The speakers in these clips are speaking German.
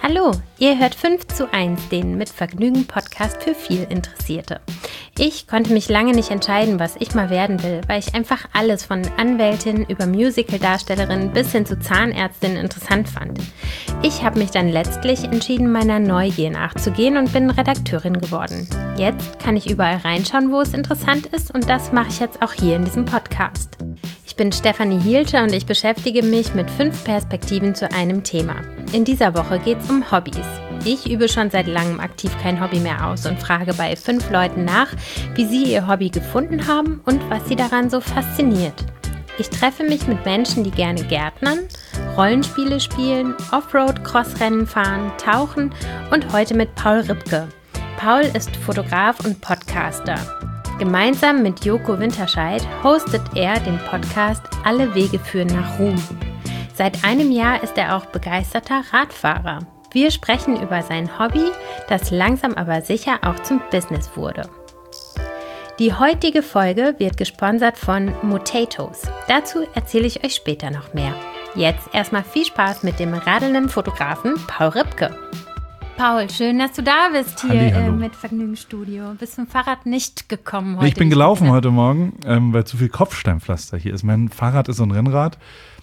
Hallo, ihr hört 5:1, den Mit Vergnügen Podcast für viel Interessierte. Ich konnte mich lange nicht entscheiden, was ich mal werden will, weil ich einfach alles von Anwältin über Musical-Darstellerin bis hin zu Zahnärztin interessant fand. Ich habe mich dann letztlich entschieden, meiner Neugier nachzugehen und bin Redakteurin geworden. Jetzt kann ich überall reinschauen, wo es interessant ist, und das mache ich jetzt auch hier in diesem Podcast. Ich bin Stefanie Hielscher und ich beschäftige mich mit 5 Perspektiven zu einem Thema. In dieser Woche geht es um Hobbys. Ich übe schon seit langem aktiv kein Hobby mehr aus und frage bei 5 Leuten nach, wie sie ihr Hobby gefunden haben und was sie daran so fasziniert. Ich treffe mich mit Menschen, die gerne gärtnern, Rollenspiele spielen, Offroad-Crossrennen fahren, tauchen und heute mit Paul Ripke. Paul ist Fotograf und Podcaster. Gemeinsam mit Joko Winterscheid hostet er den Podcast Alle Wege führen nach Ruhm. Seit einem Jahr ist er auch begeisterter Radfahrer. Wir sprechen über sein Hobby, das langsam aber sicher auch zum Business wurde. Die heutige Folge wird gesponsert von Motatoes. Dazu erzähle ich euch später noch mehr. Jetzt erstmal viel Spaß mit dem radelnden Fotografen Paul Ripke. Paul, schön, dass du da bist hier mit Vergnügungsstudio. Bist mit dem Fahrrad nicht gekommen heute? Ich bin gelaufen heute Morgen, weil zu viel Kopfsteinpflaster hier ist. Mein Fahrrad ist so ein Rennrad.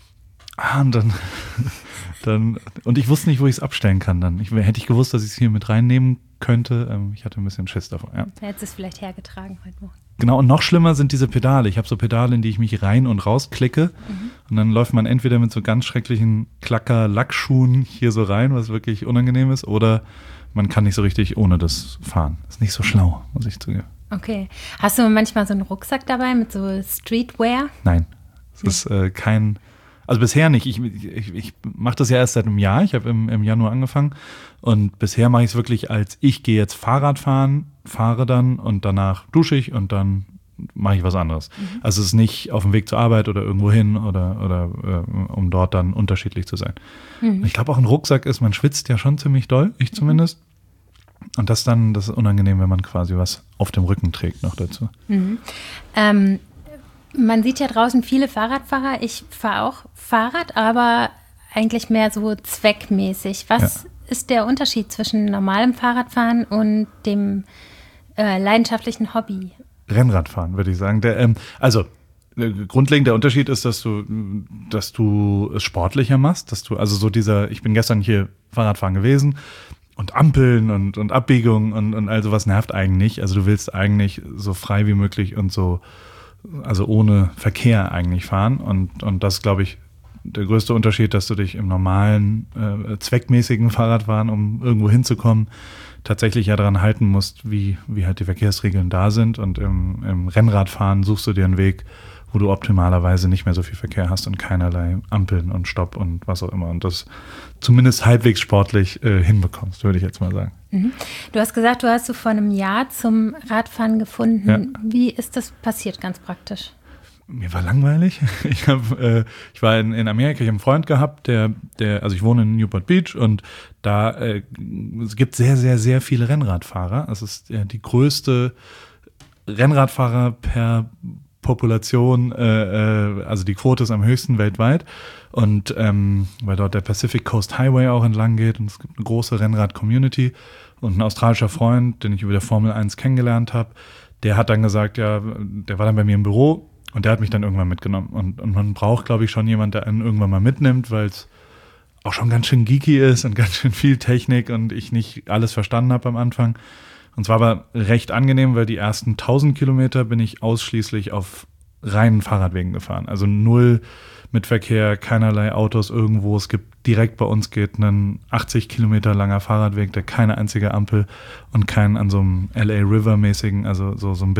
Und ich wusste nicht, wo ich es abstellen kann dann. Hätte ich gewusst, dass ich es hier mit reinnehmen könnte. Ich hatte ein bisschen Schiss davon. Ja. Du hättest es vielleicht hergetragen heute Morgen. Genau, und noch schlimmer sind diese Pedale. Ich habe so Pedale, in die ich mich rein und raus klicke. Und dann läuft man entweder mit so ganz schrecklichen Klacker-Lackschuhen hier so rein, was wirklich unangenehm ist, oder man kann nicht so richtig ohne das fahren. Ist nicht so schlau, muss ich zugeben. Okay. Hast du manchmal so einen Rucksack dabei mit so Streetwear? Nein, es ist kein... Also bisher nicht. Ich mache das ja erst seit einem Jahr. Ich habe im Januar angefangen. Und bisher mache ich es wirklich als ich gehe jetzt Fahrrad fahren, fahre dann und danach dusche ich und dann mache ich was anderes. Also es ist nicht auf dem Weg zur Arbeit oder irgendwo hin oder um dort dann unterschiedlich zu sein. Ich glaube auch ein Rucksack ist, man schwitzt ja schon ziemlich doll, ich zumindest. Und das ist unangenehm, wenn man quasi was auf dem Rücken trägt noch dazu. Man sieht ja draußen viele Fahrradfahrer. Ich fahre auch Fahrrad, aber eigentlich mehr so zweckmäßig. Was ist der Unterschied zwischen normalem Fahrradfahren und dem leidenschaftlichen Hobby? Rennradfahren, würde ich sagen. Grundlegend der Unterschied ist, dass du es sportlicher machst. Ich bin gestern hier Fahrradfahren gewesen und Ampeln und Abbiegungen und all sowas nervt eigentlich. Also du willst eigentlich so frei wie möglich und also ohne Verkehr eigentlich fahren. Und das ist, glaube ich, der größte Unterschied, dass du dich im normalen, zweckmäßigen Fahrradfahren, um irgendwo hinzukommen, tatsächlich ja daran halten musst, wie halt die Verkehrsregeln da sind. Und im Rennradfahren suchst du dir einen Weg, wo du optimalerweise nicht mehr so viel Verkehr hast und keinerlei Ampeln und Stopp und was auch immer. Und das zumindest halbwegs sportlich hinbekommst, würde ich jetzt mal sagen. Du hast gesagt, du hast so vor einem Jahr zum Radfahren gefunden. Ja. Wie ist das passiert, ganz praktisch? Mir war langweilig. Ich war in Amerika, ich habe einen Freund gehabt, also ich wohne in Newport Beach und da es gibt sehr, sehr, sehr viele Rennradfahrer. Es ist die größte Rennradfahrer per Population, also die Quote ist am höchsten weltweit und weil dort der Pacific Coast Highway auch entlang geht und es gibt eine große Rennrad-Community und ein australischer Freund, den ich über der Formel 1 kennengelernt habe, der hat dann gesagt, ja, der war dann bei mir im Büro und der hat mich dann irgendwann mitgenommen und man braucht, glaube ich, schon jemanden, der einen irgendwann mal mitnimmt, weil es auch schon ganz schön geeky ist und ganz schön viel Technik und ich nicht alles verstanden habe am Anfang. Und zwar aber recht angenehm, weil die ersten 1000 Kilometer bin ich ausschließlich auf reinen Fahrradwegen gefahren. Also null mit Verkehr, keinerlei Autos irgendwo. Es gibt direkt bei uns geht ein 80 Kilometer langer Fahrradweg, der keine einzige Ampel und keinen an so einem LA River mäßigen, also so einem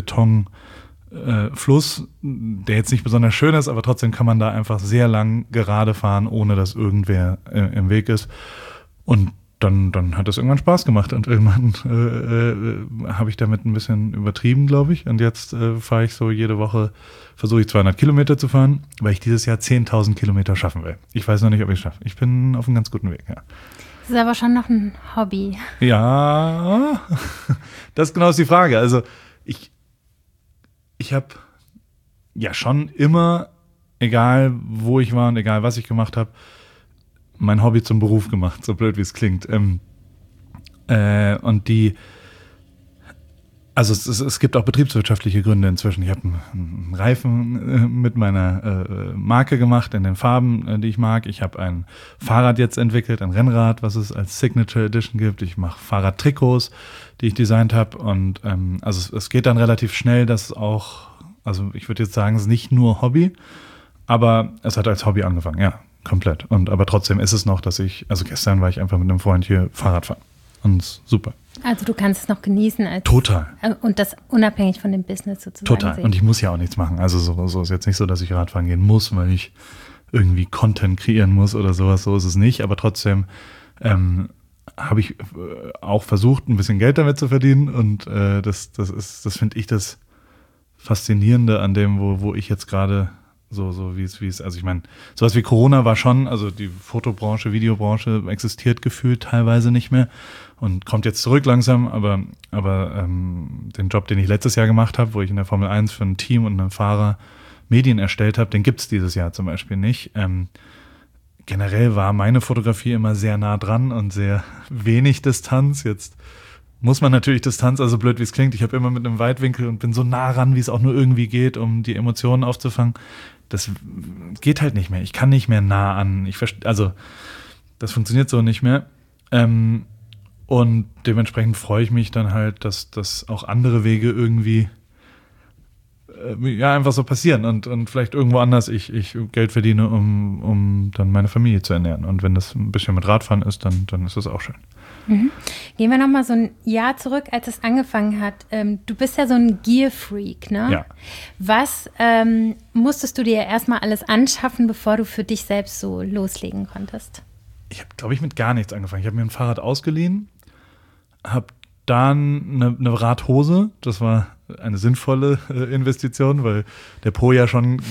Betonfluss, der jetzt nicht besonders schön ist, aber trotzdem kann man da einfach sehr lang gerade fahren, ohne dass irgendwer im Weg ist. Und dann hat das irgendwann Spaß gemacht und irgendwann habe ich damit ein bisschen übertrieben, glaube ich. Und jetzt fahre ich so jede Woche, versuche ich 200 Kilometer zu fahren, weil ich dieses Jahr 10.000 Kilometer schaffen will. Ich weiß noch nicht, ob ich es schaffe. Ich bin auf einem ganz guten Weg, ja. Das ist aber schon noch ein Hobby. Ja, das ist genau die Frage. Also ich habe ja schon immer, egal wo ich war und egal was ich gemacht habe, mein Hobby zum Beruf gemacht, so blöd wie es klingt. Also es gibt auch betriebswirtschaftliche Gründe inzwischen. Ich habe einen Reifen mit meiner Marke gemacht, in den Farben, die ich mag. Ich habe ein Fahrrad jetzt entwickelt, ein Rennrad, was es als Signature Edition gibt. Ich mache Fahrradtrikots, die ich designt habe. Und also es geht dann relativ schnell, dass auch, also ich würde jetzt sagen, es ist nicht nur Hobby, aber es hat als Hobby angefangen, ja, komplett. Aber trotzdem ist es noch, also gestern war ich einfach mit einem Freund hier Fahrrad fahren. Und super. Also du kannst es noch genießen. Total. Und das unabhängig von dem Business sozusagen. Total. Sehen. Und ich muss ja auch nichts machen. Also so ist jetzt nicht so, dass ich Radfahren gehen muss, weil ich irgendwie Content kreieren muss oder sowas. So ist es nicht. Aber trotzdem habe ich auch versucht, ein bisschen Geld damit zu verdienen. Und das finde ich das Faszinierende an dem, wo ich jetzt gerade so wie es, also ich meine, sowas wie Corona war schon, also die Fotobranche, Videobranche existiert gefühlt teilweise nicht mehr und kommt jetzt zurück langsam, aber den Job, den ich letztes Jahr gemacht habe, wo ich in der Formel 1 für ein Team und einen Fahrer Medien erstellt habe, den gibt's dieses Jahr zum Beispiel nicht. Generell war meine Fotografie immer sehr nah dran und sehr wenig Distanz. Jetzt muss man natürlich Distanz, also blöd wie es klingt, ich habe immer mit einem Weitwinkel und bin so nah ran, wie es auch nur irgendwie geht, um die Emotionen aufzufangen. Das geht halt nicht mehr. Ich kann nicht mehr nah an. Also das funktioniert so nicht mehr. Und dementsprechend freue ich mich dann halt, dass auch andere Wege irgendwie einfach so passieren und vielleicht irgendwo anders ich Geld verdiene, um dann meine Familie zu ernähren. Und wenn das ein bisschen mit Radfahren ist, dann ist das auch schön. Mhm. Gehen wir nochmal so ein Jahr zurück, als es angefangen hat. Du bist ja so ein Gear-Freak, ne? Ja. Was musstest du dir erstmal alles anschaffen, bevor du für dich selbst so loslegen konntest? Ich habe, glaube ich, mit gar nichts angefangen. Ich habe mir ein Fahrrad ausgeliehen, habe dann eine Radhose, das war eine sinnvolle Investition, weil der Po ja schon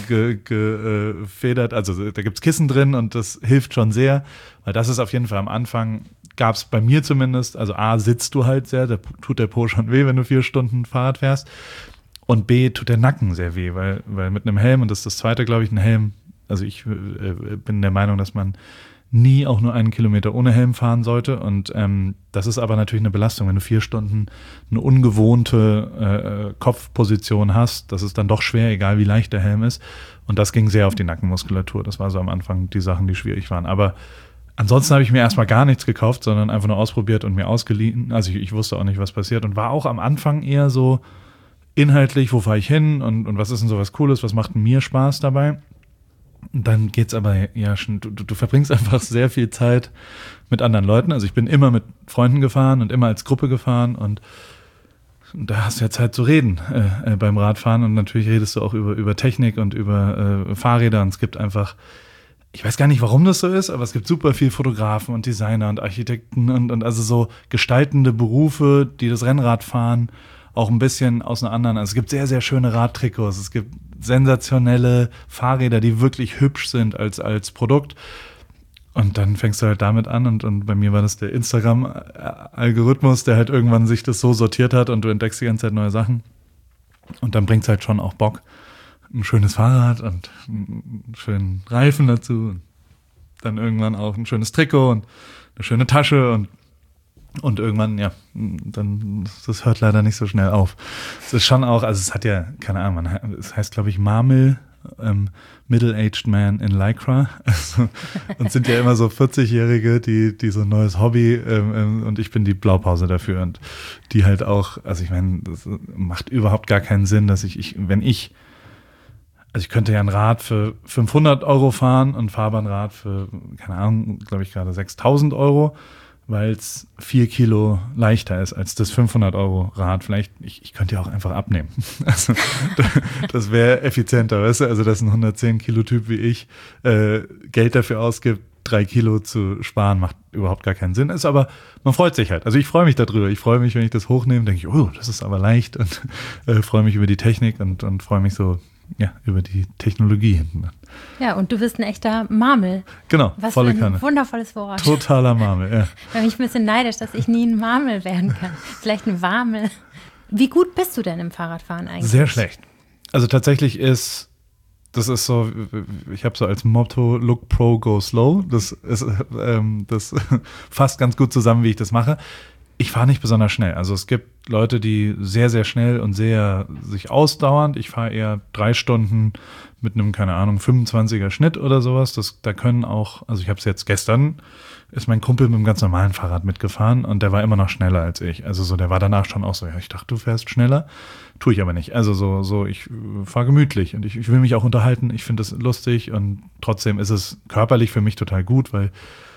gefedert, also da gibt's Kissen drin und das hilft schon sehr, weil das ist auf jeden Fall am Anfang, gab es bei mir zumindest, also A, sitzt du halt sehr, da tut der Po schon weh, wenn du 4 Stunden Fahrrad fährst, und B, tut der Nacken sehr weh, weil mit einem Helm, und das ist das zweite, glaube ich, ein Helm, also ich bin der Meinung, dass man nie auch nur 1 Kilometer ohne Helm fahren sollte. Und das ist aber natürlich eine Belastung, wenn du 4 Stunden eine ungewohnte Kopfposition hast. Das ist dann doch schwer, egal wie leicht der Helm ist. Und das ging sehr auf die Nackenmuskulatur. Das war so am Anfang die Sachen, die schwierig waren. Aber ansonsten habe ich mir erstmal gar nichts gekauft, sondern einfach nur ausprobiert und mir ausgeliehen. Also ich wusste auch nicht, was passiert. Und war auch am Anfang eher so inhaltlich, wo fahre ich hin und was ist denn so was Cooles, was macht denn mir Spaß dabei? Und dann geht's aber ja schon, du verbringst einfach sehr viel Zeit mit anderen Leuten. Also ich bin immer mit Freunden gefahren und immer als Gruppe gefahren und da hast du ja Zeit zu reden beim Radfahren und natürlich redest du auch über Technik und über Fahrräder und es gibt einfach, ich weiß gar nicht, warum das so ist, aber es gibt super viel Fotografen und Designer und Architekten und also so gestaltende Berufe, die das Rennradfahren auch ein bisschen aus einer anderen, also es gibt sehr, sehr schöne Radtrikots, es gibt sensationelle Fahrräder, die wirklich hübsch sind als Produkt. Und dann fängst du halt damit an und bei mir war das der Instagram-Algorithmus, der halt irgendwann sich das so sortiert hat und du entdeckst die ganze Zeit neue Sachen. Und dann bringt es halt schon auch Bock. Ein schönes Fahrrad und einen schönen Reifen dazu. Und dann irgendwann auch ein schönes Trikot und eine schöne Tasche und irgendwann, ja, dann, das hört leider nicht so schnell auf. Es ist schon auch, also es hat ja, keine Ahnung, es heißt, glaube ich, Marmel, Middle-Aged Man in Lycra. Also, und sind ja immer so 40-Jährige, die so ein neues Hobby, und ich bin die Blaupause dafür. Und die halt auch, also ich meine, das macht überhaupt gar keinen Sinn, dass ich könnte ja ein Rad für 500 Euro fahren und Fahrbahnrad für, keine Ahnung, glaube ich gerade 6.000 Euro. Weil es 4 Kilo leichter ist als das 500 Euro Rad. Vielleicht, ich könnte ja auch einfach abnehmen. Also, das wäre effizienter, weißt du? Also, dass ein 110 Kilo Typ wie ich Geld dafür ausgibt, 3 Kilo zu sparen, macht überhaupt gar keinen Sinn. Ist aber, man freut sich halt. Also, ich freue mich darüber. Ich freue mich, wenn ich das hochnehme, denke ich, oh, das ist aber leicht und freue mich über die Technik und freue mich so, ja, über die Technologie hinten. Ja, und du bist ein echter Marmel. Genau, was volle für ein Kanne. Wundervolles Wort. Totaler Marmel, ja. Da bin ich ein bisschen neidisch, dass ich nie ein Marmel werden kann. Vielleicht ein Warmel. Wie gut bist du denn im Fahrradfahren eigentlich? Sehr schlecht. Also tatsächlich ist das ist so, ich habe so als Motto, look pro, go slow. Das fasst ganz gut zusammen, wie ich das mache. Ich fahre nicht besonders schnell. Also es gibt Leute, die sehr, sehr schnell und sehr sich ausdauernd. Ich fahre eher 3 Stunden mit einem, keine Ahnung, 25er Schnitt oder sowas. Da können auch, also ich habe es jetzt gestern, ist mein Kumpel mit einem ganz normalen Fahrrad mitgefahren und der war immer noch schneller als ich. Also so, der war danach schon auch so, ja, ich dachte, du fährst schneller. Tue ich aber nicht. Also so ich fahre gemütlich und ich will mich auch unterhalten. Ich finde das lustig und trotzdem ist es körperlich für mich total gut, weil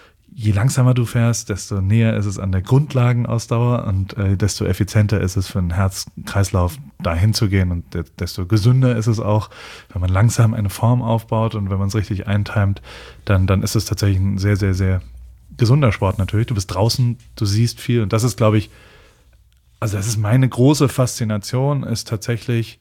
je langsamer du fährst, desto näher ist es an der Grundlagenausdauer und desto effizienter ist es für den Herz-Kreislauf dahin zu gehen und desto gesünder ist es auch, wenn man langsam eine Form aufbaut und wenn man es richtig eintimet, dann ist es tatsächlich ein sehr, sehr, sehr gesunder Sport natürlich. Du bist draußen, du siehst viel und das ist, glaube ich, also das ist meine große Faszination, ist tatsächlich,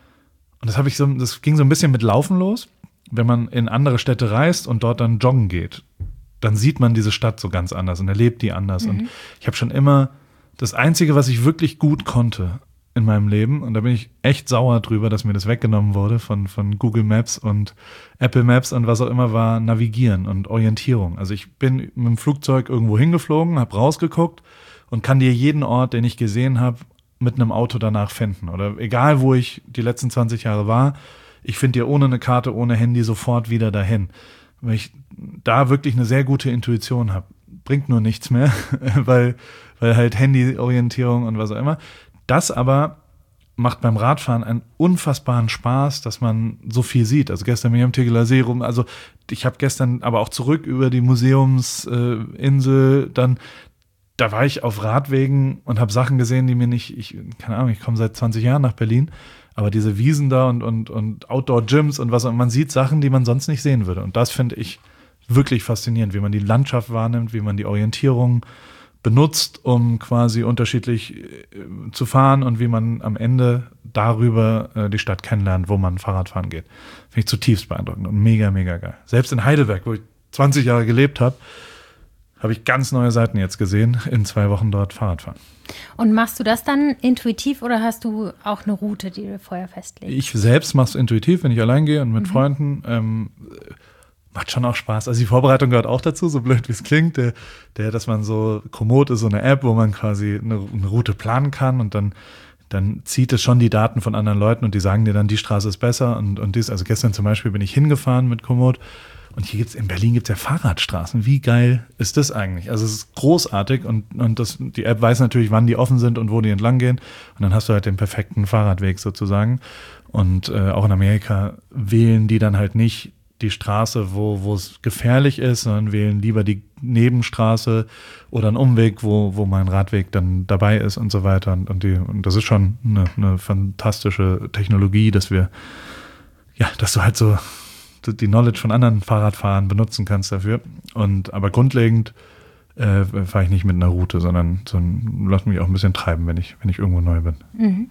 und das ging so ein bisschen mit Laufen los, wenn man in andere Städte reist und dort dann joggen geht, dann sieht man diese Stadt so ganz anders und erlebt die anders. Und ich habe schon immer, das Einzige, was ich wirklich gut konnte in meinem Leben, und da bin ich echt sauer drüber, dass mir das weggenommen wurde von Google Maps und Apple Maps und was auch immer, war Navigieren und Orientierung. Also ich bin mit dem Flugzeug irgendwo hingeflogen, habe rausgeguckt und kann dir jeden Ort, den ich gesehen habe, mit einem Auto danach finden. Oder egal, wo ich die letzten 20 Jahre war, ich finde dir ohne eine Karte, ohne Handy sofort wieder dahin. Weil ich da wirklich eine sehr gute Intuition habe. Bringt nur nichts mehr, weil halt Handyorientierung und was auch immer. Das aber macht beim Radfahren einen unfassbaren Spaß, dass man so viel sieht. Also gestern bin ich am Tegeler See rum, also ich habe gestern aber auch zurück über die Museumsinsel, dann da war ich auf Radwegen und habe Sachen gesehen, die mir nicht, keine Ahnung, ich komme seit 20 Jahren nach Berlin, aber diese Wiesen da und Outdoor-Gyms und was, und man sieht Sachen, die man sonst nicht sehen würde. Und das finde ich wirklich faszinierend, wie man die Landschaft wahrnimmt, wie man die Orientierung benutzt, um quasi unterschiedlich zu fahren und wie man am Ende darüber die Stadt kennenlernt, wo man Fahrradfahren geht. Finde ich zutiefst beeindruckend und mega, mega geil. Selbst in Heidelberg, wo ich 20 Jahre gelebt habe, habe ich ganz neue Seiten jetzt gesehen, in 2 Wochen dort Fahrradfahren. Und machst du das dann intuitiv oder hast du auch eine Route, die du vorher festlegst? Ich selbst mache es intuitiv, wenn ich allein gehe und mit Freunden. Macht schon auch Spaß. Also die Vorbereitung gehört auch dazu, so blöd wie es klingt. Dass man so, Komoot ist so eine App, wo man quasi eine Route planen kann und dann zieht es schon die Daten von anderen Leuten und die sagen dir dann, die Straße ist besser und dies. Also gestern zum Beispiel bin ich hingefahren mit Komoot. Und hier in Berlin gibt's ja Fahrradstraßen. Wie geil ist das eigentlich? Also es ist großartig und die App weiß natürlich, wann die offen sind und wo die entlang gehen. Und dann hast du halt den perfekten Fahrradweg sozusagen. Und auch in Amerika wählen die dann halt nicht die Straße, wo es gefährlich ist, sondern wählen lieber die Nebenstraße oder einen Umweg, wo mein Radweg dann dabei ist und so weiter. Und das ist schon eine fantastische Technologie, dass du halt so die Knowledge von anderen Fahrradfahrern benutzen kannst dafür. Aber grundlegend fahre ich nicht mit einer Route, sondern lass mich auch ein bisschen treiben, wenn ich irgendwo neu bin. Mhm.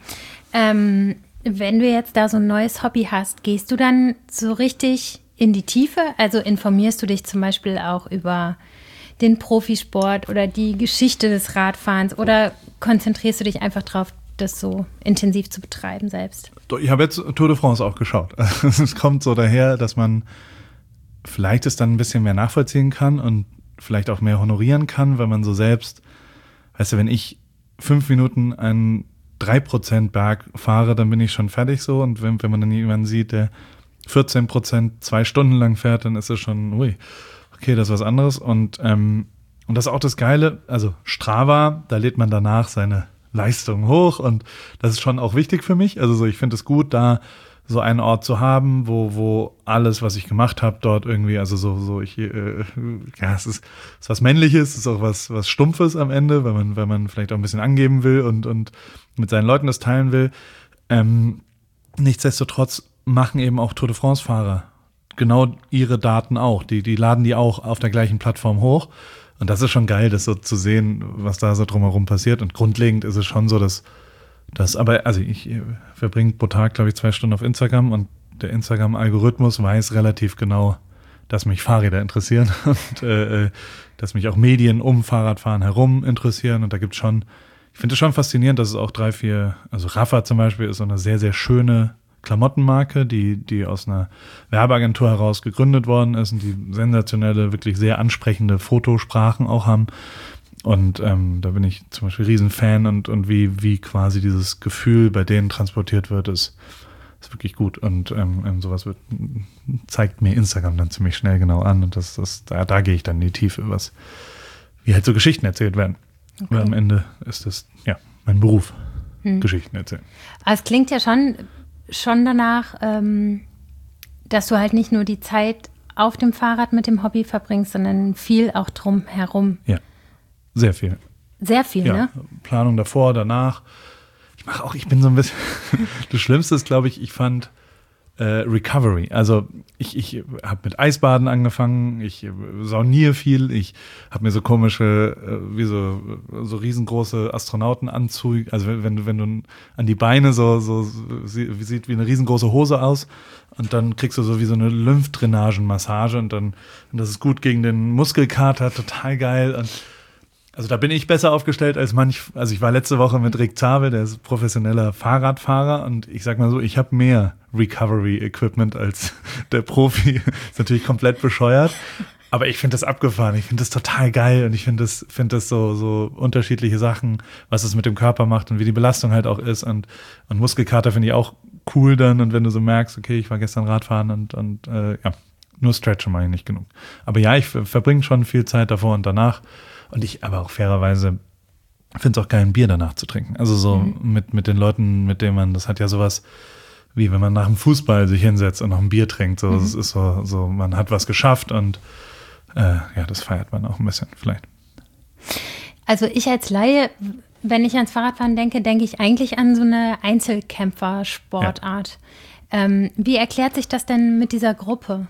Wenn du jetzt da so ein neues Hobby hast, gehst du dann so richtig in die Tiefe? Also informierst du dich zum Beispiel auch über den Profisport oder die Geschichte des Radfahrens oder konzentrierst du dich einfach drauf, das so intensiv zu betreiben selbst? Ich habe jetzt Tour de France auch geschaut. Es kommt so daher, dass man vielleicht es dann ein bisschen mehr nachvollziehen kann und vielleicht auch mehr honorieren kann, weil man so selbst, weißt du, wenn ich 5 Minuten einen 3% Berg fahre, dann bin ich schon fertig so. Und wenn man dann jemanden sieht, der 14% 2 Stunden lang fährt, dann ist es schon, okay, das ist was anderes. Und das ist auch das Geile, also Strava, da lädt man danach seine Leistung hoch und das ist schon auch wichtig für mich. Also ich finde es gut, da so einen Ort zu haben, wo alles, was ich gemacht habe, dort irgendwie, also es ist was Männliches, es ist auch was Stumpfes am Ende, wenn man vielleicht auch ein bisschen angeben will und mit seinen Leuten das teilen will. Nichtsdestotrotz machen eben auch Tour de France-Fahrer genau ihre Daten auch. Die laden die auch auf der gleichen Plattform hoch. Und das ist schon geil, das so zu sehen, was da so drumherum passiert. Und grundlegend ist es schon so, dass ich verbringe pro Tag, glaube ich, 2 Stunden auf Instagram und der Instagram-Algorithmus weiß relativ genau, dass mich Fahrräder interessieren und dass mich auch Medien um Fahrradfahren herum interessieren. Und da gibt's schon, ich finde es schon faszinierend, dass es auch 3, 4, also Rafa zum Beispiel ist so eine sehr, sehr schöne Klamottenmarke, die aus einer Werbeagentur heraus gegründet worden ist und die sensationelle, wirklich sehr ansprechende Fotosprachen auch haben. Und da bin ich zum Beispiel Riesenfan und wie quasi dieses Gefühl bei denen transportiert wird, ist wirklich gut. Und sowas zeigt mir Instagram dann ziemlich schnell genau an. Und da gehe ich dann in die Tiefe, wie halt so Geschichten erzählt werden. Okay. Weil am Ende ist das mein Beruf, Geschichten erzählen. Aber es klingt ja schon danach, dass du halt nicht nur die Zeit auf dem Fahrrad mit dem Hobby verbringst, sondern viel auch drumherum. Ja. Sehr viel. Sehr viel, ja, ne? Planung davor, danach. Ich bin so ein bisschen, das Schlimmste ist, glaube ich fand Recovery. Also ich habe mit Eisbaden angefangen, ich sauniere viel, ich habe mir so komische, wie so riesengroße Astronautenanzüge, also wenn du an die Beine sieht wie eine riesengroße Hose aus und dann kriegst du so wie so eine Lymphdrainagenmassage und das ist gut gegen den Muskelkater, total geil. Und also da bin ich besser aufgestellt als also ich war letzte Woche mit Rick Zabel, der ist professioneller Fahrradfahrer und ich sag mal so, ich habe mehr Recovery-Equipment als der Profi. Ist natürlich komplett bescheuert, aber ich finde das abgefahren, ich finde das total geil und ich finde das so unterschiedliche Sachen, was es mit dem Körper macht und wie die Belastung halt auch ist und Muskelkater finde ich auch cool dann und wenn du so merkst, okay, ich war gestern Radfahren und nur Stretchen mache ich nicht genug. Aber ja, ich verbringe schon viel Zeit davor und danach. Und ich aber auch fairerweise finde es auch geil, ein Bier danach zu trinken. Also so mit den Leuten, mit denen man, das hat ja sowas, wie wenn man nach dem Fußball sich hinsetzt und noch ein Bier trinkt. So, es ist so, man hat was geschafft und das feiert man auch ein bisschen vielleicht. Also ich als Laie, wenn ich ans Fahrradfahren denke ich eigentlich an so eine Einzelkämpfer-Sportart. Ja. Wie erklärt sich das denn mit dieser Gruppe?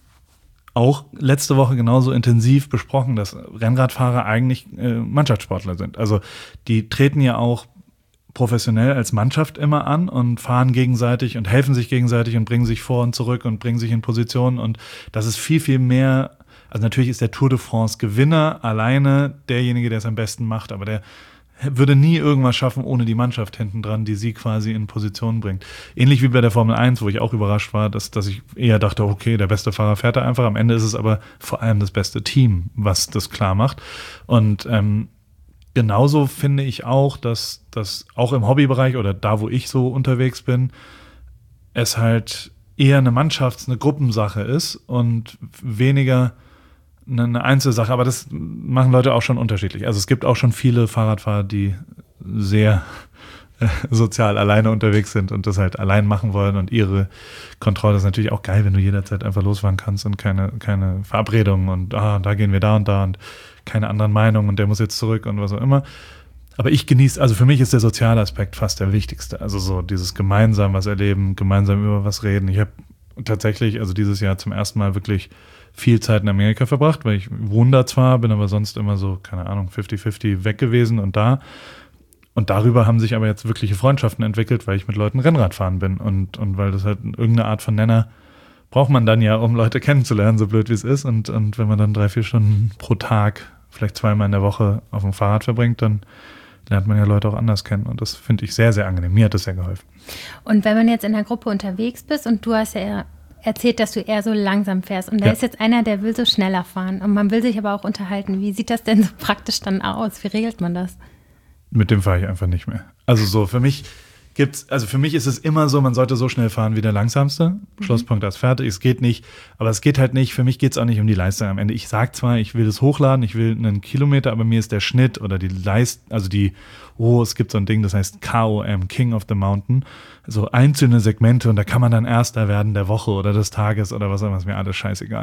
Auch letzte Woche genauso intensiv besprochen, dass Rennradfahrer eigentlich Mannschaftssportler sind. Also die treten ja auch professionell als Mannschaft immer an und fahren gegenseitig und helfen sich gegenseitig und bringen sich vor und zurück und bringen sich in Positionen. Und das ist viel, viel mehr. Also natürlich ist der Tour de France Gewinner alleine derjenige, der es am besten macht, aber der würde nie irgendwas schaffen ohne die Mannschaft hinten dran, die sie quasi in Position bringt. Ähnlich wie bei der Formel 1, wo ich auch überrascht war, dass ich eher dachte, okay, der beste Fahrer fährt da einfach. Am Ende ist es aber vor allem das beste Team, was das klar macht. Und genauso finde ich auch, dass das auch im Hobbybereich oder da, wo ich so unterwegs bin, es halt eher eine Gruppensache ist und weniger eine Einzelsache, aber das machen Leute auch schon unterschiedlich. Also es gibt auch schon viele Fahrradfahrer, die sehr sozial alleine unterwegs sind und das halt allein machen wollen und ihre Kontrolle ist natürlich auch geil, wenn du jederzeit einfach losfahren kannst und keine Verabredungen und da gehen wir da und keine anderen Meinungen und der muss jetzt zurück und was auch immer. Aber ich genieße, also für mich ist der soziale Aspekt fast der wichtigste. Also so dieses gemeinsam was erleben, gemeinsam über was reden. Ich habe tatsächlich, also dieses Jahr zum ersten Mal wirklich viel Zeit in Amerika verbracht, weil ich wohne da zwar, bin aber sonst immer so, keine Ahnung, 50-50 weg gewesen und da. Und darüber haben sich aber jetzt wirkliche Freundschaften entwickelt, weil ich mit Leuten Rennrad fahren bin und weil das halt irgendeine Art von Nenner braucht man dann ja, um Leute kennenzulernen, so blöd wie es ist. Und wenn man dann 3-4 Stunden pro Tag, vielleicht 2-mal in der Woche auf dem Fahrrad verbringt, dann lernt man ja Leute auch anders kennen. Und das finde ich sehr, sehr angenehm. Mir hat das sehr geholfen. Und wenn man jetzt in der Gruppe unterwegs bist und du hast ja erzählt, dass du eher so langsam fährst. Und da ist jetzt einer, der will so schneller fahren. Und man will sich aber auch unterhalten. Wie sieht das denn so praktisch dann aus? Wie regelt man das? Mit dem fahre ich einfach nicht mehr. Also so, für mich ist es immer so, man sollte so schnell fahren wie der Langsamste. Schlusspunkt, das fertig. Es geht nicht, aber es geht halt nicht, für mich geht es auch nicht um die Leistung am Ende. Ich sage zwar, ich will das hochladen, ich will einen Kilometer, aber mir ist der Schnitt oder die Leistung, es gibt so ein Ding, das heißt KOM, King of the Mountain, so einzelne Segmente und da kann man dann Erster werden der Woche oder des Tages oder was auch immer, ist mir alles scheißegal.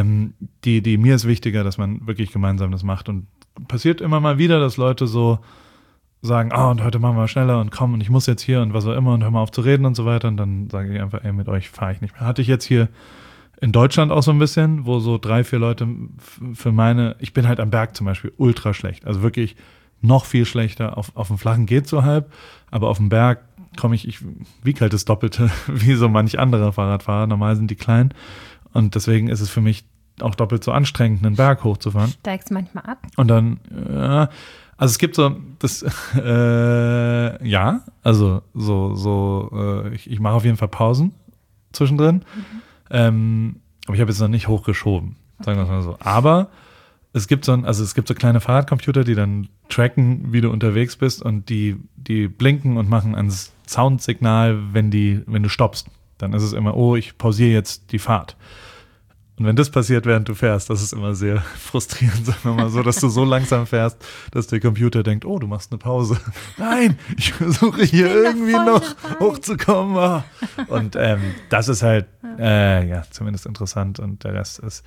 Mir ist wichtiger, dass man wirklich gemeinsam das macht und passiert immer mal wieder, dass Leute so sagen, und heute machen wir schneller und komm und ich muss jetzt hier und was auch immer und hör mal auf zu reden und so weiter und dann sage ich einfach, mit euch fahre ich nicht mehr. Hatte ich jetzt hier in Deutschland auch so ein bisschen, wo so 3-4 Leute ich bin halt am Berg zum Beispiel ultra schlecht, also wirklich noch viel schlechter, auf dem Flachen geht so halb, aber auf dem Berg komme ich wiege halt das Doppelte wie so manch anderer Fahrradfahrer, normal sind die klein und deswegen ist es für mich auch doppelt so anstrengend, einen Berg hochzufahren. Steigst manchmal ab? Und dann, Also es gibt so, das, ja, also ich mache auf jeden Fall Pausen zwischendrin. Aber ich habe jetzt noch nicht hochgeschoben, sagen wir es mal so. Aber es gibt so kleine Fahrradcomputer, die dann tracken, wie du unterwegs bist und die blinken und machen ein Soundsignal, wenn du stoppst. Dann ist es immer, oh, ich pausiere jetzt die Fahrt. Und wenn das passiert, während du fährst, das ist immer sehr frustrierend, sagen wir mal so, dass du so langsam fährst, dass der Computer denkt, oh, du machst eine Pause. Nein, ich versuche hier irgendwie noch hochzukommen. Und das ist halt, zumindest interessant. Und der Rest ist,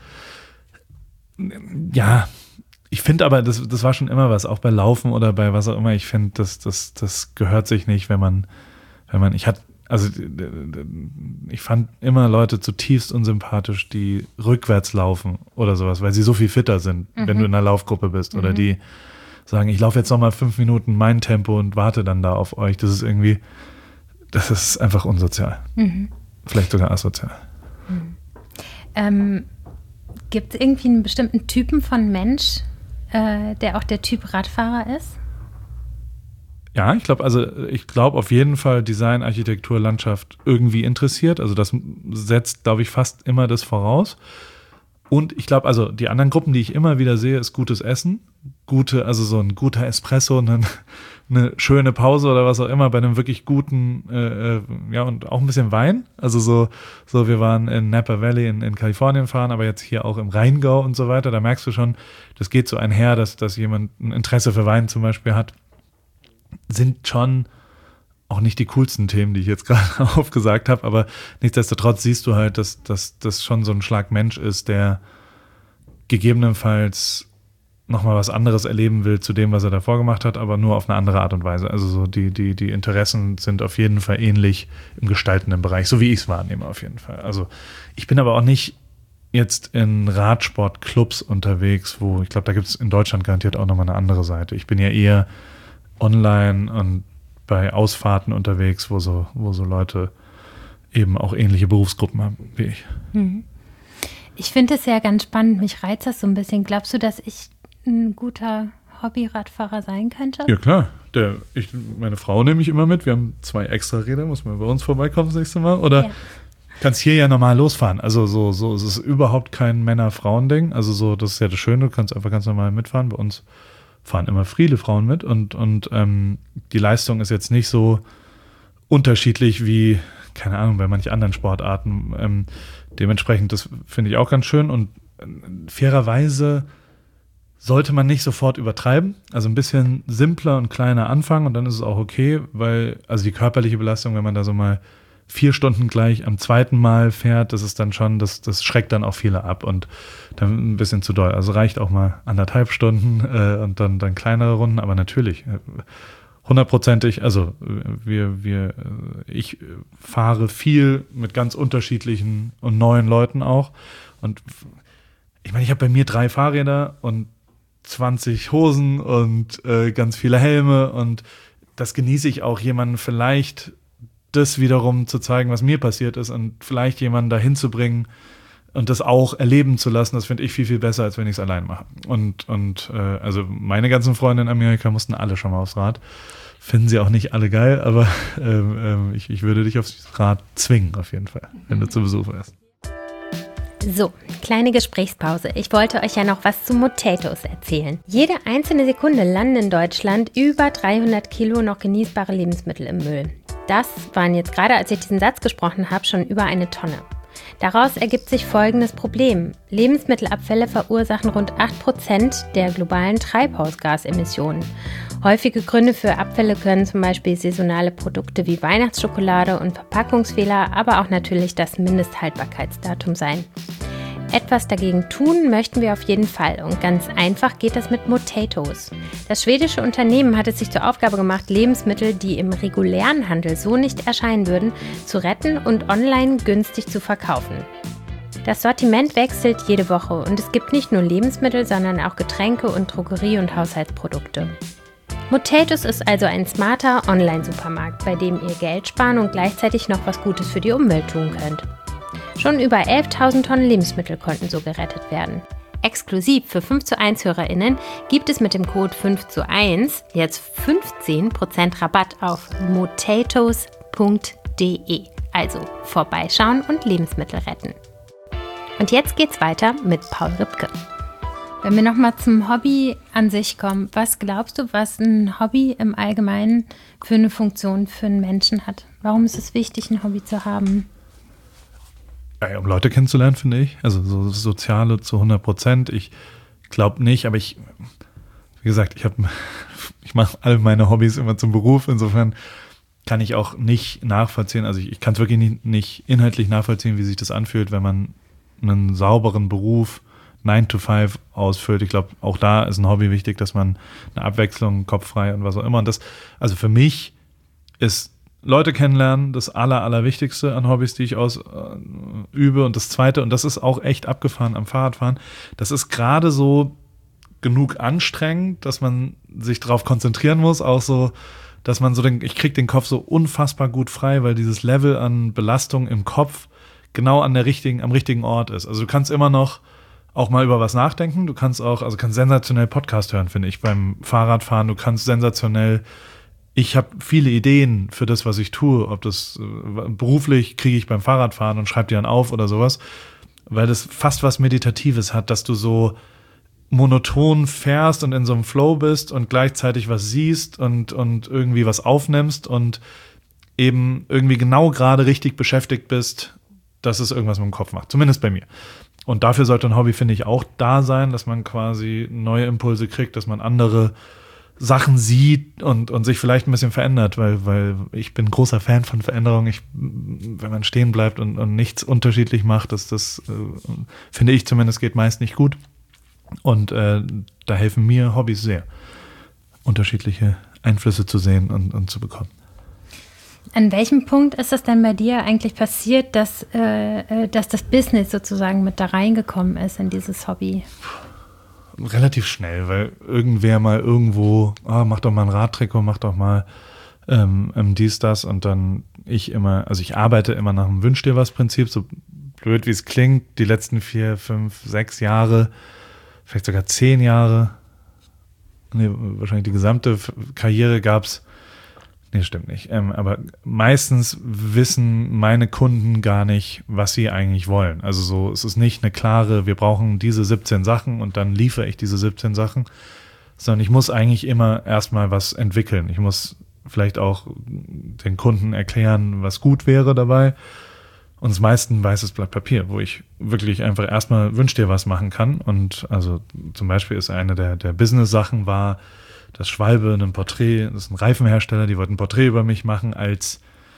ja, ich finde aber, das war schon immer was, auch bei Laufen oder bei was auch immer. Ich finde, das gehört sich nicht, ich fand immer Leute zutiefst unsympathisch, die rückwärts laufen oder sowas, weil sie so viel fitter sind, wenn du in einer Laufgruppe bist. Oder die sagen, ich laufe jetzt noch mal 5 Minuten mein Tempo und warte dann da auf euch. Das ist einfach unsozial. Vielleicht sogar asozial. Gibt es irgendwie einen bestimmten Typen von Mensch, der auch der Typ Radfahrer ist? Ja, ich glaube auf jeden Fall Design, Architektur, Landschaft irgendwie interessiert. Also das setzt, glaube ich, fast immer das voraus. Und ich glaube, also die anderen Gruppen, die ich immer wieder sehe, ist gutes Essen. So ein guter Espresso, eine schöne Pause oder was auch immer bei einem wirklich guten, und auch ein bisschen Wein. Also so wir waren in Napa Valley in Kalifornien fahren, aber jetzt hier auch im Rheingau und so weiter. Da merkst du schon, das geht so einher, dass jemand ein Interesse für Wein zum Beispiel hat. Sind schon auch nicht die coolsten Themen, die ich jetzt gerade aufgesagt habe, aber nichtsdestotrotz siehst du halt, dass das schon so ein Schlag Mensch ist, der gegebenenfalls nochmal was anderes erleben will zu dem, was er davor gemacht hat, aber nur auf eine andere Art und Weise. Also so die Interessen sind auf jeden Fall ähnlich im gestaltenden Bereich, so wie ich es wahrnehme auf jeden Fall. Also ich bin aber auch nicht jetzt in Radsportclubs unterwegs, wo, ich glaube, da gibt es in Deutschland garantiert auch nochmal eine andere Seite. Ich bin ja eher online und bei Ausfahrten unterwegs, wo so Leute eben auch ähnliche Berufsgruppen haben wie ich. Ich finde es ja ganz spannend, mich reizt das so ein bisschen. Glaubst du, dass ich ein guter Hobby-Radfahrer sein könnte? Ja, klar. Meine Frau nehme ich immer mit. Wir haben 2 Extra-Räder. Muss man bei uns vorbeikommen das nächste Mal? Oder kannst hier ja normal losfahren. Also so es ist überhaupt kein Männer-Frauen-Ding. Also so, das ist ja das Schöne. Du kannst einfach ganz normal mitfahren. Bei uns fahren immer viele Frauen mit und die Leistung ist jetzt nicht so unterschiedlich wie, keine Ahnung, bei manchen anderen Sportarten. Dementsprechend, das finde ich auch ganz schön und fairerweise sollte man nicht sofort übertreiben, also ein bisschen simpler und kleiner anfangen und dann ist es auch okay, weil, also die körperliche Belastung, wenn man da so mal 4 Stunden gleich am zweiten Mal fährt, das ist dann schon, das schreckt dann auch viele ab und dann ein bisschen zu doll. Also reicht auch mal 1,5 Stunden und dann kleinere Runden, aber natürlich 100%ig, also ich fahre viel mit ganz unterschiedlichen und neuen Leuten auch und ich meine, ich habe bei mir 3 Fahrräder und 20 Hosen und ganz viele Helme und das genieße ich auch, jemanden vielleicht das wiederum zu zeigen, was mir passiert ist und vielleicht jemanden dahin zu bringen und das auch erleben zu lassen, das finde ich viel, viel besser, als wenn ich es allein mache. Und also meine ganzen Freunde in Amerika mussten alle schon mal aufs Rad. Finden sie auch nicht alle geil, aber ich würde dich aufs Rad zwingen, auf jeden Fall, wenn du zu Besuch wärst. So, kleine Gesprächspause. Ich wollte euch ja noch was zu Motatoes erzählen. Jede einzelne Sekunde landen in Deutschland über 300 Kilo noch genießbare Lebensmittel im Müll. Das waren jetzt gerade, als ich diesen Satz gesprochen habe, schon über 1 Tonne. Daraus ergibt sich folgendes Problem. Lebensmittelabfälle verursachen rund 8% der globalen Treibhausgasemissionen. Häufige Gründe für Abfälle können zum Beispiel saisonale Produkte wie Weihnachtsschokolade und Verpackungsfehler, aber auch natürlich das Mindesthaltbarkeitsdatum sein. Etwas dagegen tun möchten wir auf jeden Fall und ganz einfach geht das mit Motatoes. Das schwedische Unternehmen hat es sich zur Aufgabe gemacht, Lebensmittel, die im regulären Handel so nicht erscheinen würden, zu retten und online günstig zu verkaufen. Das Sortiment wechselt jede Woche und es gibt nicht nur Lebensmittel, sondern auch Getränke und Drogerie- und Haushaltsprodukte. Motatoes ist also ein smarter Online-Supermarkt, bei dem ihr Geld sparen und gleichzeitig noch was Gutes für die Umwelt tun könnt. Schon über 11.000 Tonnen Lebensmittel konnten so gerettet werden. exklusiv für 5:1 HörerInnen gibt es mit dem Code 5:1 jetzt 15% Rabatt auf motatos.de. Also vorbeischauen und Lebensmittel retten. Und jetzt geht's weiter mit Paul Ripke. Wenn wir nochmal zum Hobby an sich kommen, was glaubst du, was ein Hobby im Allgemeinen für eine Funktion für einen Menschen hat? Warum ist es wichtig, ein Hobby zu haben? Ja, um Leute kennenzulernen, finde ich. Also so Soziale zu 100%. Ich glaube nicht, aber wie gesagt, ich mache alle meine Hobbys immer zum Beruf. Insofern kann ich auch nicht nachvollziehen, also ich kann es wirklich nicht inhaltlich nachvollziehen, wie sich das anfühlt, wenn man einen sauberen Beruf 9 to 5 ausfüllt. Ich glaube, auch da ist ein Hobby wichtig, dass man eine Abwechslung, kopffrei und was auch immer. Und das, also für mich ist Leute kennenlernen das Allerwichtigste an Hobbys, die ich übe. Und das Zweite, und das ist auch echt abgefahren am Fahrradfahren, das ist gerade so genug anstrengend, dass man sich darauf konzentrieren muss, auch so, dass man ich kriege den Kopf so unfassbar gut frei, weil dieses Level an Belastung im Kopf genau am richtigen Ort ist. Also du kannst immer noch auch mal über was nachdenken, du kannst sensationell Podcast hören, finde ich, beim Fahrradfahren, du kannst sensationell, ich habe viele Ideen für das, was ich tue, ob das beruflich kriege ich beim Fahrradfahren und schreibe die dann auf oder sowas, weil das fast was Meditatives hat, dass du so monoton fährst und in so einem Flow bist und gleichzeitig was siehst und irgendwie was aufnimmst und eben irgendwie genau gerade richtig beschäftigt bist, dass es irgendwas mit dem Kopf macht. Zumindest bei mir. Und dafür sollte ein Hobby, finde ich, auch da sein, dass man quasi neue Impulse kriegt, dass man andere Sachen sieht und sich vielleicht ein bisschen verändert, weil ich bin großer Fan von Veränderung. Wenn man stehen bleibt und nichts unterschiedlich macht, das finde ich zumindest geht meist nicht gut. Und da helfen mir Hobbys sehr, unterschiedliche Einflüsse zu sehen und zu bekommen. An welchem Punkt ist es denn bei dir eigentlich passiert, dass das Business sozusagen mit da reingekommen ist in dieses Hobby? Relativ schnell, weil irgendwer mal irgendwo, mach doch mal ein Radtrikot, mach doch mal dies, das und dann ich arbeite immer nach dem Wünsch dir was Prinzip, so blöd wie es klingt, die letzten 4, 5, 6 Jahre, vielleicht sogar 10 Jahre, wahrscheinlich die gesamte Karriere gab's. Nee, stimmt nicht. Aber meistens wissen meine Kunden gar nicht, was sie eigentlich wollen. Also so, es ist nicht eine klare, wir brauchen diese 17 Sachen und dann liefere ich diese 17 Sachen, sondern ich muss eigentlich immer erstmal was entwickeln. Ich muss vielleicht auch den Kunden erklären, was gut wäre dabei. Und das meiste weißes Blatt Papier, wo ich wirklich einfach erstmal wünsch dir was machen kann. Und also zum Beispiel ist eine der Business-Sachen war, dass Schwalbe ein Porträt, das ist ein Reifenhersteller, die wollten ein Porträt über mich machen als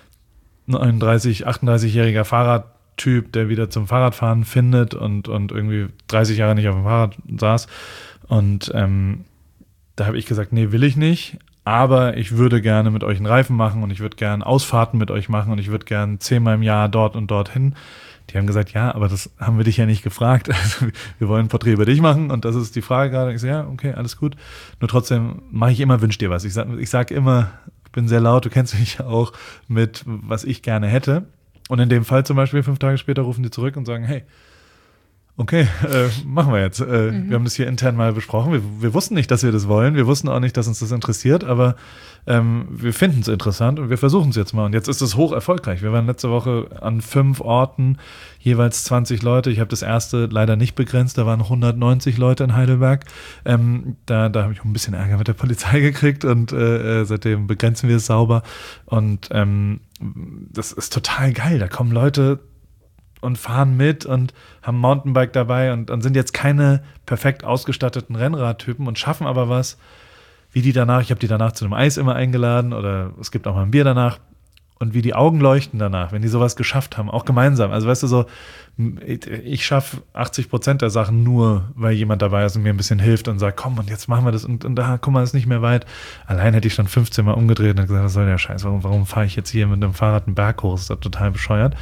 39, 38-jähriger Fahrradtyp, der wieder zum Fahrradfahren findet und irgendwie 30 Jahre nicht auf dem Fahrrad saß. Und da habe ich gesagt, nee, will ich nicht, aber ich würde gerne mit euch einen Reifen machen und ich würde gerne Ausfahrten mit euch machen und ich würde gerne 10-mal im Jahr dort und dorthin. Die haben gesagt, ja, aber das haben wir dich ja nicht gefragt. Also, wir wollen ein Porträt über dich machen und das ist die Frage gerade. Ich sage, ja, okay, alles gut. Nur trotzdem mache ich immer, wünsch dir was. Ich sag immer, ich bin sehr laut, du kennst mich ja auch mit, was ich gerne hätte. Und in dem Fall zum Beispiel 5 Tage später rufen die zurück und sagen, hey, okay, machen wir jetzt. Wir haben das hier intern mal besprochen. Wir wussten nicht, dass wir das wollen. Wir wussten auch nicht, dass uns das interessiert, aber wir finden es interessant und wir versuchen es jetzt mal. Und jetzt ist es hoch erfolgreich. Wir waren letzte Woche an 5 Orten, jeweils 20 Leute. Ich habe das erste leider nicht begrenzt, da waren 190 Leute in Heidelberg. Da habe ich auch ein bisschen Ärger mit der Polizei gekriegt und seitdem begrenzen wir es sauber. Und das ist total geil. Da kommen Leute und fahren mit und haben Mountainbike dabei und sind jetzt keine perfekt ausgestatteten Rennradtypen und schaffen aber was, wie die danach, ich habe die danach zu einem Eis immer eingeladen oder es gibt auch mal ein Bier danach und wie die Augen leuchten danach, wenn die sowas geschafft haben, auch gemeinsam. Also weißt du so, ich schaffe 80% der Sachen nur, weil jemand dabei ist und mir ein bisschen hilft und sagt, komm und jetzt machen wir das und da, guck mal, ist nicht mehr weit. Allein hätte ich schon 15 Mal umgedreht und gesagt, was soll der Scheiß, warum fahre ich jetzt hier mit einem Fahrrad einen Berg hoch, ist das total bescheuert.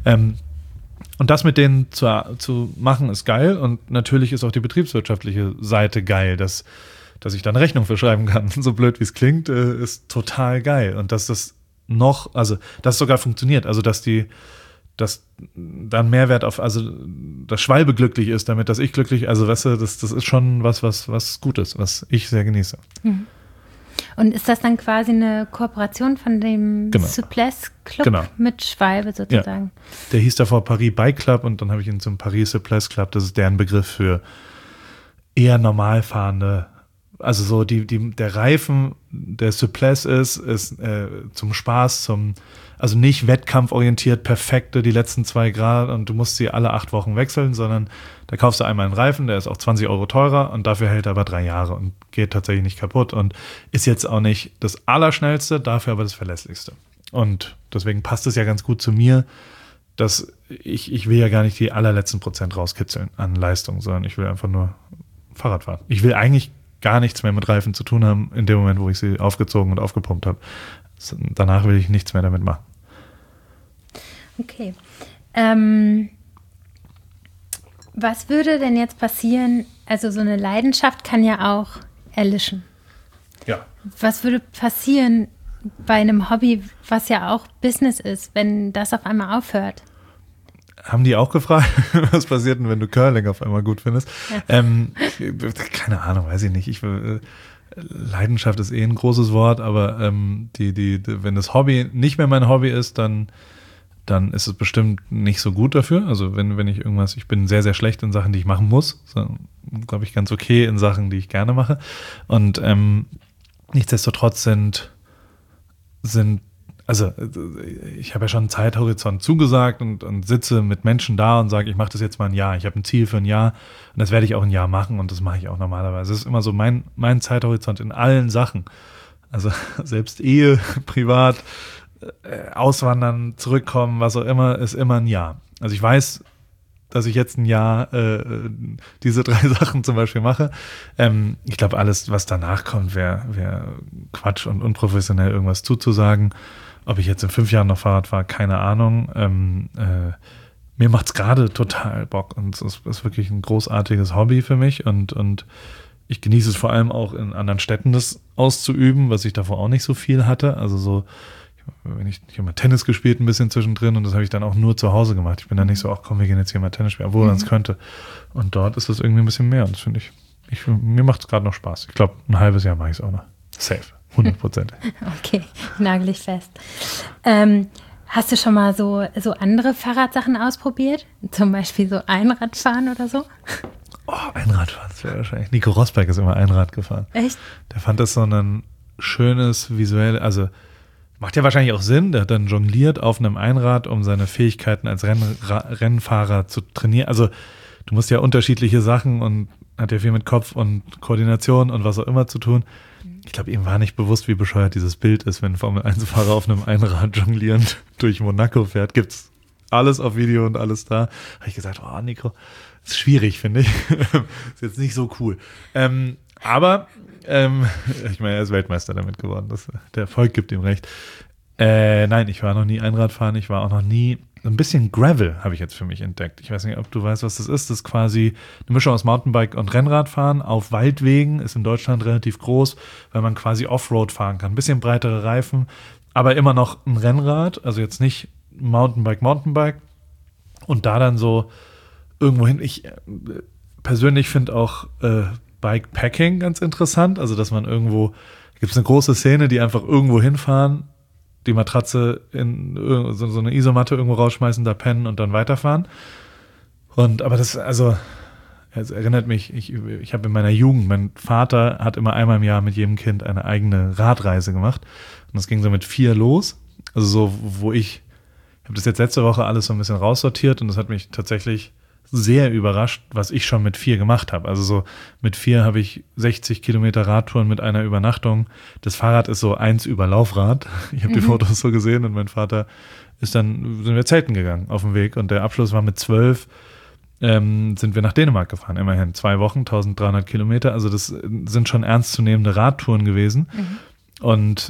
Und das mit denen zu machen, ist geil. Und natürlich ist auch die betriebswirtschaftliche Seite geil, dass ich da eine Rechnung für schreiben kann. So blöd, wie es klingt, ist total geil. Und dass das sogar funktioniert. Also, dass die dass dann Mehrwert also das Schwalbe glücklich ist damit, dass ich glücklich, also weißt du, das ist schon was Gutes, was ich sehr genieße. Mhm. Und ist das dann quasi eine Kooperation von dem Souplesse Club mit Schwalbe sozusagen? Ja. Der hieß davor Paris Bike Club und dann habe ich ihn zum Paris Souplesse Club, das ist deren Begriff für eher normal fahrende, also so der Reifen, der Souplesse ist zum Spaß, also nicht wettkampforientiert, perfekte, die letzten 2 Grad und du musst sie alle 8 Wochen wechseln, sondern da kaufst du einmal einen Reifen, der ist auch 20 € teurer und dafür hält er aber 3 Jahre und geht tatsächlich nicht kaputt und ist jetzt auch nicht das Allerschnellste, dafür aber das Verlässlichste. Und deswegen passt es ja ganz gut zu mir, dass ich will ja gar nicht die allerletzten Prozent rauskitzeln an Leistung, sondern ich will einfach nur Fahrrad fahren. Ich will eigentlich gar nichts mehr mit Reifen zu tun haben, in dem Moment, wo ich sie aufgezogen und aufgepumpt habe. Danach will ich nichts mehr damit machen. Okay. Was würde denn jetzt passieren? Also so eine Leidenschaft kann ja auch erlischen. Ja. Was würde passieren bei einem Hobby, was ja auch Business ist, wenn das auf einmal aufhört? Haben die auch gefragt, was passiert denn, wenn du Curling auf einmal gut findest? Ja. Keine Ahnung, weiß ich nicht. Leidenschaft ist ein großes Wort, aber wenn das Hobby nicht mehr mein Hobby ist, dann ist es bestimmt nicht so gut dafür. Also wenn ich bin sehr, sehr schlecht in Sachen, die ich machen muss, glaube ich, ganz okay in Sachen, die ich gerne mache. Und nichtsdestotrotz also ich habe ja schon einen Zeithorizont zugesagt und sitze mit Menschen da und sage, ich mache das jetzt mal ein Jahr. Ich habe ein Ziel für ein Jahr und das werde ich auch ein Jahr machen und das mache ich auch normalerweise. Das ist immer so mein Zeithorizont in allen Sachen. Also selbst Ehe, privat, auswandern, zurückkommen, was auch immer, ist immer ein Jahr. Also ich weiß, dass ich jetzt ein Jahr diese 3 Sachen zum Beispiel mache. Ich glaube, alles, was danach kommt, wäre Quatsch und unprofessionell, irgendwas zuzusagen. Ob ich jetzt in 5 Jahren noch Fahrrad fahre, keine Ahnung. Mir macht es gerade total Bock und es ist wirklich ein großartiges Hobby für mich und ich genieße es vor allem auch in anderen Städten, das auszuüben, was ich davor auch nicht so viel hatte. Also so, ich habe mal Tennis gespielt ein bisschen zwischendrin und das habe ich dann auch nur zu Hause gemacht. Ich bin dann nicht so, ach komm, wir gehen jetzt hier mal Tennis spielen, obwohl man es könnte. Und dort ist das irgendwie ein bisschen mehr und das finde mir macht es gerade noch Spaß. Ich glaube, ein halbes Jahr mache ich es auch noch. Safe, 100%. Okay, nagel ich fest. Hast du schon mal so andere Fahrradsachen ausprobiert? Zum Beispiel so Einradfahren oder so? Oh, Einradfahren, das wäre wahrscheinlich. Nico Rosberg ist immer Einrad gefahren. Echt? Der fand das so ein schönes visuelles, also macht ja wahrscheinlich auch Sinn, der hat dann jongliert auf einem Einrad, um seine Fähigkeiten als Rennfahrer zu trainieren. Also du musst ja unterschiedliche Sachen und hat ja viel mit Kopf und Koordination und was auch immer zu tun. Ich glaube, ihm war nicht bewusst, wie bescheuert dieses Bild ist, wenn ein Formel-1-Fahrer auf einem Einrad jonglierend durch Monaco fährt. Gibt's alles auf Video und alles da. Habe ich gesagt, oh Nico, ist schwierig, finde ich. Ist jetzt nicht so cool. Aber ich meine, er ist Weltmeister damit geworden. Der Erfolg gibt ihm recht. Nein, ich war noch nie Einradfahren. Ich war auch noch nie. Ein bisschen Gravel habe ich jetzt für mich entdeckt. Ich weiß nicht, ob du weißt, was das ist. Das ist quasi eine Mischung aus Mountainbike und Rennradfahren auf Waldwegen. Ist in Deutschland relativ groß, weil man quasi Offroad fahren kann. Ein bisschen breitere Reifen, aber immer noch ein Rennrad. Also jetzt nicht Mountainbike. Und da dann so irgendwo hin. Ich persönlich finde auch Bikepacking ganz interessant. Also, dass man irgendwo, gibt es eine große Szene, die einfach irgendwo hinfahren, die Matratze in so eine Isomatte irgendwo rausschmeißen, da pennen und dann weiterfahren. Aber das, also, es erinnert mich, ich habe in meiner Jugend, mein Vater hat immer einmal im Jahr mit jedem Kind eine eigene Radreise gemacht. Und das ging so mit 4 los. Also so, ich habe das jetzt letzte Woche alles so ein bisschen raussortiert und das hat mich tatsächlich sehr überrascht, was ich schon mit 4 gemacht habe. Also so mit 4 habe ich 60 Kilometer Radtouren mit einer Übernachtung. Das Fahrrad ist so 1 über Laufrad. Ich habe die Fotos so gesehen und mein Vater sind wir zelten gegangen auf dem Weg und der Abschluss war mit 12, sind wir nach Dänemark gefahren, immerhin 2 Wochen, 1300 Kilometer. Also das sind schon ernstzunehmende Radtouren gewesen. Und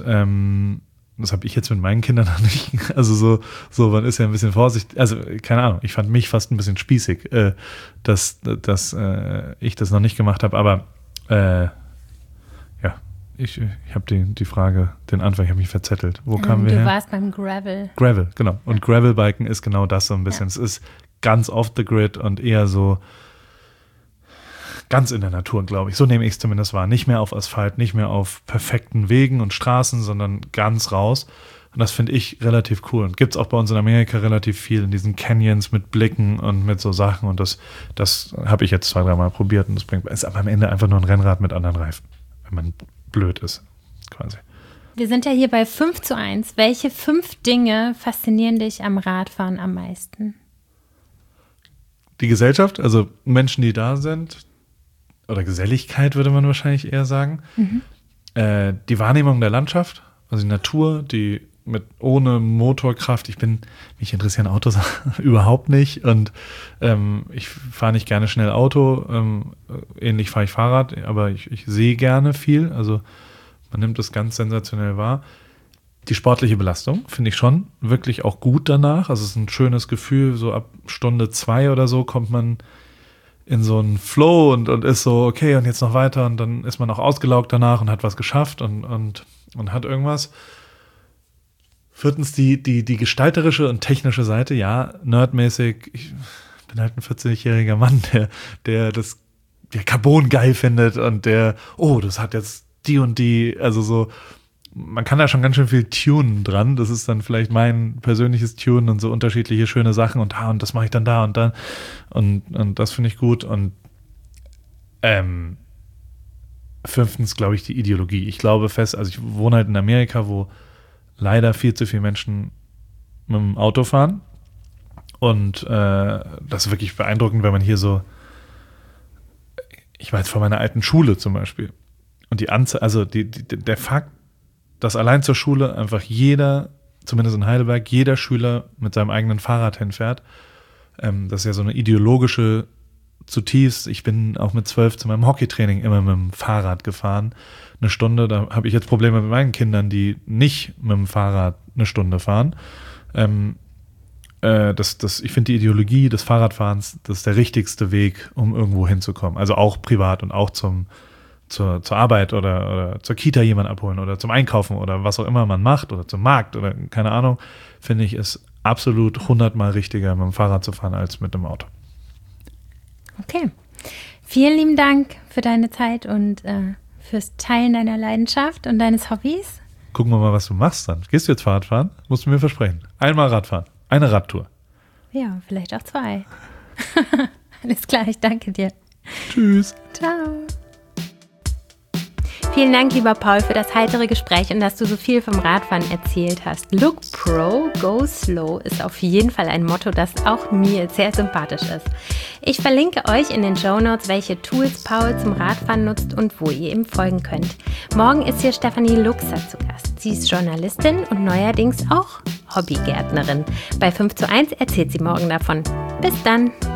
das habe ich jetzt mit meinen Kindern noch nicht. Also so, man ist ja ein bisschen vorsichtig. Also keine Ahnung, ich fand mich fast ein bisschen spießig, dass ich das noch nicht gemacht habe. Aber ja, Ich habe die Frage, den Anfang, ich habe mich verzettelt. Wo kamen wir her? Du warst beim Gravel. Gravel, genau. Und Gravelbiken ist genau das so ein bisschen. Ja. Es ist ganz off the grid und eher so ganz in der Natur, glaube ich. So nehme ich es zumindest wahr. Nicht mehr auf Asphalt, nicht mehr auf perfekten Wegen und Straßen, sondern ganz raus. Und das finde ich relativ cool. Und gibt es auch bei uns in Amerika relativ viel in diesen Canyons mit Blicken und mit so Sachen. Und das habe ich jetzt 2-3 Mal probiert. Und das ist aber am Ende einfach nur ein Rennrad mit anderen Reifen, wenn man blöd ist, quasi. Wir sind ja hier bei 5:1. Welche 5 Dinge faszinieren dich am Radfahren am meisten? Die Gesellschaft, also Menschen, die da sind, oder Geselligkeit würde man wahrscheinlich eher sagen. Die Wahrnehmung der Landschaft, also die Natur, die ohne Motorkraft, mich interessieren Autos überhaupt nicht und ich fahre nicht gerne schnell Auto, ähnlich fahre ich Fahrrad, aber ich sehe gerne viel, also man nimmt das ganz sensationell wahr. Die sportliche Belastung finde ich schon wirklich auch gut danach, also es ist ein schönes Gefühl, so ab Stunde 2 oder so kommt man in so einen Flow und ist so, okay, und jetzt noch weiter und dann ist man auch ausgelaugt danach und hat was geschafft und hat irgendwas. 4. die gestalterische und technische Seite, ja, nerdmäßig, ich bin halt ein 40-jähriger Mann, der Carbon geil findet und das hat jetzt die und die, also so, man kann da schon ganz schön viel tunen dran, das ist dann vielleicht mein persönliches Tunen und so unterschiedliche schöne Sachen und das mache ich dann da und dann und das finde ich gut und 5. glaube ich die Ideologie. Ich glaube fest, also ich wohne halt in Amerika, wo leider viel zu viele Menschen mit dem Auto fahren. Und das ist wirklich beeindruckend, wenn man hier so, ich war jetzt vor meiner alten Schule zum Beispiel. Und die Anzahl, also der Fakt, dass allein zur Schule einfach jeder, zumindest in Heidelberg, jeder Schüler mit seinem eigenen Fahrrad hinfährt. Das ist ja so eine ideologische zutiefst. Ich bin auch mit 12 zu meinem Hockeytraining immer mit dem Fahrrad gefahren. 1 Stunde, da habe ich jetzt Probleme mit meinen Kindern, die nicht mit dem Fahrrad 1 Stunde fahren. Ich finde die Ideologie des Fahrradfahrens, das ist der richtigste Weg, um irgendwo hinzukommen. Also auch privat und auch zur Arbeit oder zur Kita jemanden abholen oder zum Einkaufen oder was auch immer man macht oder zum Markt oder keine Ahnung, finde ich, ist absolut 100-mal richtiger, mit dem Fahrrad zu fahren, als mit dem Auto. Okay. Vielen lieben Dank für deine Zeit und fürs Teilen deiner Leidenschaft und deines Hobbys. Gucken wir mal, was du machst dann. Gehst du jetzt Fahrrad fahren? Musst du mir versprechen. Einmal Radfahren. Eine Radtour. Ja, vielleicht auch 2. Alles klar, ich danke dir. Tschüss. Ciao. Vielen Dank, lieber Paul, für das heitere Gespräch und dass du so viel vom Radfahren erzählt hast. Look Pro, go slow ist auf jeden Fall ein Motto, das auch mir sehr sympathisch ist. Ich verlinke euch in den Shownotes, welche Tools Paul zum Radfahren nutzt und wo ihr ihm folgen könnt. Morgen ist hier Stefanie Luxer zu Gast. Sie ist Journalistin und neuerdings auch Hobbygärtnerin. Bei 5:1 erzählt sie morgen davon. Bis dann!